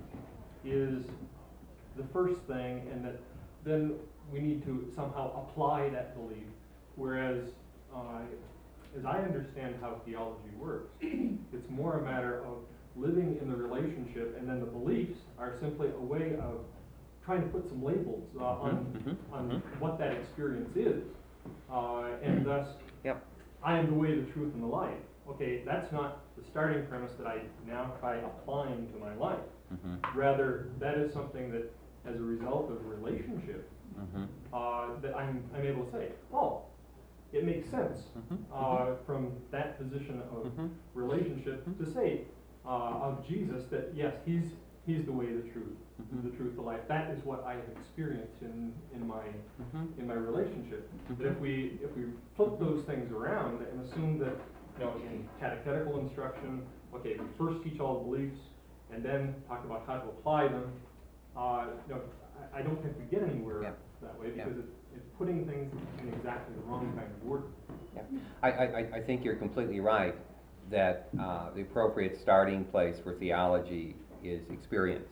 is the first thing, and that then we need to somehow apply that belief. Whereas, uh, as I understand how theology works, it's more a matter of living in the relationship, and then the beliefs are simply a way of trying to put some labels uh, on Mm-hmm. on Mm-hmm. what that experience is, uh, and thus, Yep. I am the way, the truth, and the life. Okay, that's not the starting premise that I now try applying to my life. Mm-hmm. Rather, that is something that, as a result of relationship, Mm-hmm. uh, that I'm I'm able to say, oh, it makes sense Mm-hmm. uh, from that position of Mm-hmm. relationship to say uh, of Jesus that yes, he's he's the way, the truth, Mhm. the truth, the life. That is what I have experienced in in my Mm-hmm. in my relationship. That if we if we flip those things around and assume that, you know, in catechetical instruction, okay, we first teach all the beliefs and then talk about how to apply them. Uh, you know, I, I don't think we get anywhere Yeah. that way, Yeah. because it's, it's putting things in exactly the wrong kind of order. Yeah. I, I, I think you're completely right that uh, the appropriate starting place for theology is experience,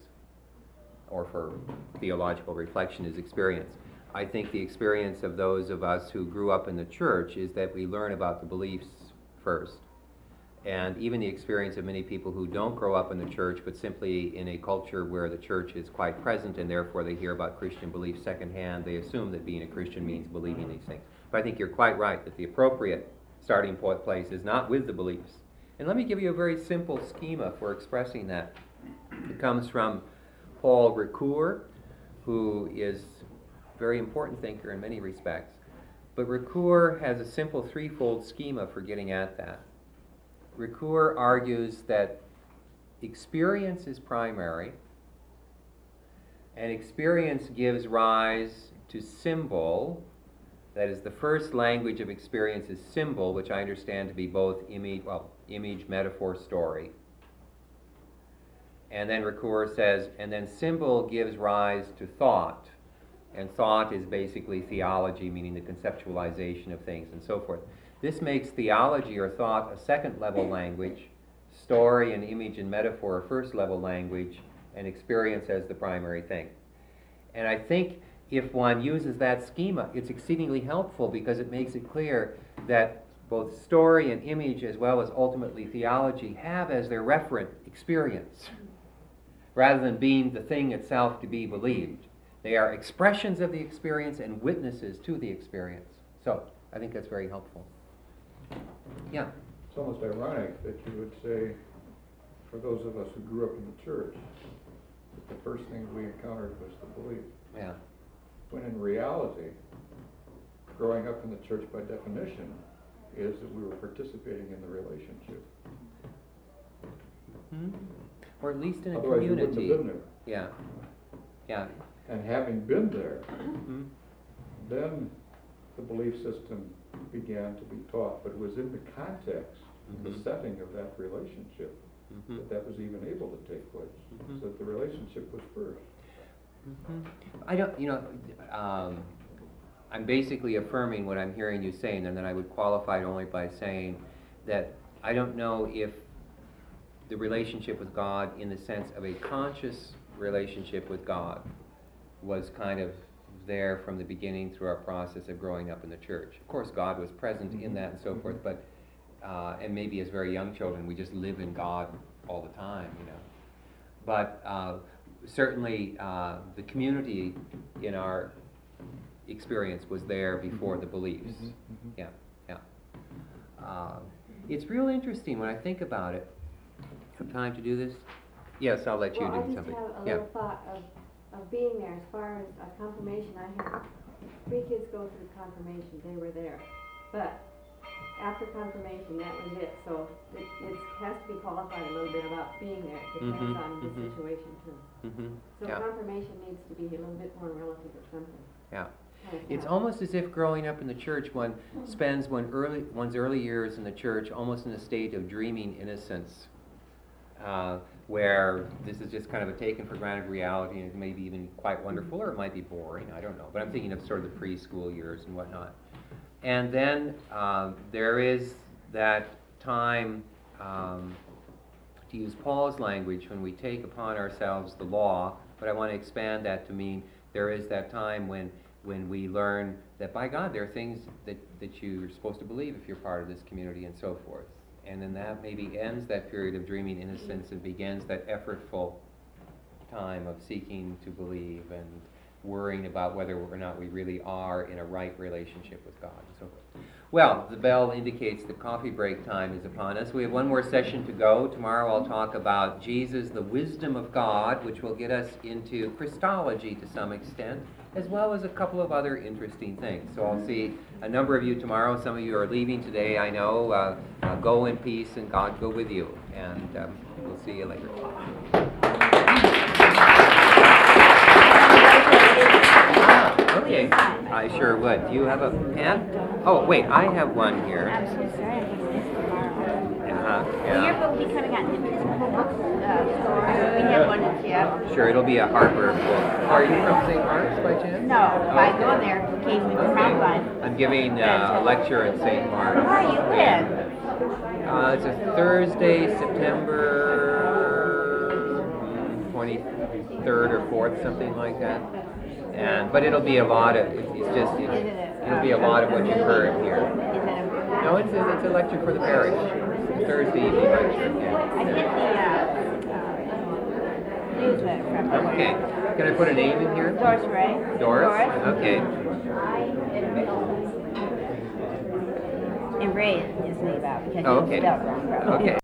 or for theological reflection is experience. I think the experience of those of us who grew up in the church is that we learn about the beliefs first. And even the experience of many people who don't grow up in the church, but simply in a culture where the church is quite present, and therefore they hear about Christian beliefs secondhand, they assume that being a Christian means believing these things. But I think you're quite right that the appropriate starting point place is not with the beliefs. And let me give you a very simple schema for expressing that. It comes from Paul Ricoeur, who is a very important thinker in many respects. But Ricoeur has a simple threefold schema for getting at that. Ricoeur argues that experience is primary, and experience gives rise to symbol. That is, the first language of experience is symbol, which I understand to be both image, well, image, metaphor, story. And then Ricoeur says, and then symbol gives rise to thought. And thought is basically theology, meaning the conceptualization of things and so forth. This makes theology or thought a second level language. story and image and metaphor are first level language, and experience as the primary thing. And I think if one uses that schema, it's exceedingly helpful because it makes it clear that both story and image, as well as ultimately theology, have as their referent experience, rather than being the thing itself to be believed. They are expressions of the experience and witnesses to the experience. So, I think that's very helpful. Yeah? It's almost ironic that you would say, for those of us who grew up in the church, that the first thing we encountered was the belief. Yeah. When in reality, growing up in the church by definition is that we were participating in the relationship. Hmm? Or at least in a Otherwise, we community. wouldn't have been there. Yeah. Yeah. And having been there, Hmm? then the belief system began to be taught, but it was in the context, in the Mhm. setting of that relationship, Mhm. that that was even able to take place. Mhm. So that the relationship was first. Mhm. I don't, you know, um, I'm basically affirming what I'm hearing you saying, and then I would qualify it only by saying that I don't know if the relationship with God, in the sense of a conscious relationship with God, was kind of there from the beginning through our process of growing up in the church. Of course, God was present in that and so forth, but uh, and maybe as very young children, we just live in God all the time, you know. But uh, certainly, uh, the community in our experience was there before the beliefs. Mhm, mhm. Yeah, yeah. Uh, it's real interesting when I think about it. Have time to do this? Yes, I'll let you Well, I do just something. have a Yeah. little thought of, of being there as far as a confirmation. I had three kids go through confirmation, they were there. But after confirmation, that was it. So it, it has to be qualified a little bit about being there. It depends Mhm, on the mhm. situation too. Mhm. So Yeah. confirmation needs to be a little bit more relative or something. Yeah. Like It's that. almost as if growing up in the church, one spends one early, one's early years in the church almost in a state of dreaming innocence, uh, where this is just kind of a taken for granted reality, and it may be even quite wonderful, or it might be boring, I don't know. But I'm thinking of sort of the preschool years and whatnot. And then um, there is that time, um, to use Paul's language, when we take upon ourselves the law, but I want to expand that to mean there is that time when when we learn that by God there are things that, that you're supposed to believe if you're part of this community and so forth. And then that maybe ends that period of dreaming innocence and begins that effortful time of seeking to believe and worrying about whether or not we really are in a right relationship with God and so forth. Well, the bell indicates the coffee break time is upon us. We have one more session to go. Tomorrow I'll talk about Jesus, the wisdom of God, which will get us into Christology to some extent, as well as a couple of other interesting things. So I'll see a number of you tomorrow. Some of you are leaving today, I know. Uh, uh, go in peace and God go with you. And um, we'll see you later. Ah, okay, I sure would. Do you have a pen? Oh, wait, I have one here. I'm so sorry, I think this tomorrow. Uh-huh, The yeah. yearbook will be coming out in the physical book uh, store. We have one in Seattle. Sure, it'll be a Harper book. Are you from Saint Mark's by chance? No, I go there occasionally for round line. I'm giving uh, a lecture at Saint Mark's. Where are you in? Uh, it's a Thursday, September twenty-third or fourth, something like that. And but it'll be a lot of it's, it's just it's, Is it a, it'll be a lot of what you've heard here. Is it a, No, it's a, it's a lecture for the parish. Thursday evening lecture. Yeah. I get the uh, uh, newsletter from them. Okay. Can I put a name in here? Doris Ray. Doris. Okay. And Ray is his name out because Oh, it's okay. spelled wrong. probably. Okay.